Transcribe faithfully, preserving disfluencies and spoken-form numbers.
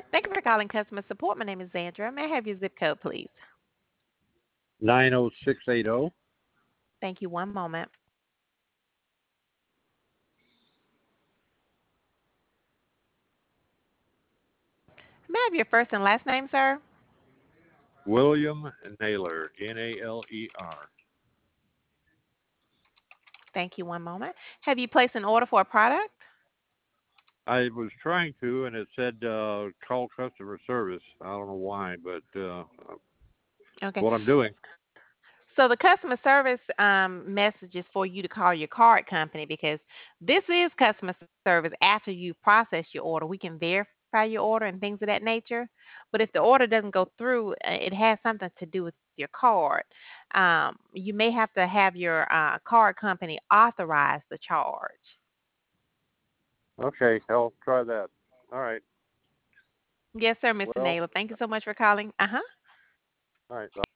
Thank you for calling customer support. My name is Sandra. May I have your zip code, please? nine oh six eight oh. Thank you. One moment. May I have your first and last name, sir? William Naylor, N A L E R. Thank you. One moment. Have you placed an order for a product? I was trying to, and it said uh, call customer service. I don't know why, but uh, Okay. what I'm doing. So the customer service um, message is for you to call your card company because this is customer service after you process your order. We can verify your order and things of that nature. But if the order doesn't go through, uh, it has something to do with your card. Um, you may have to have your uh, card company authorize the charge. Okay, I'll try that. All right. Yes, sir, mister Well, Naylor. Thank you so much for calling. Uh huh. all right.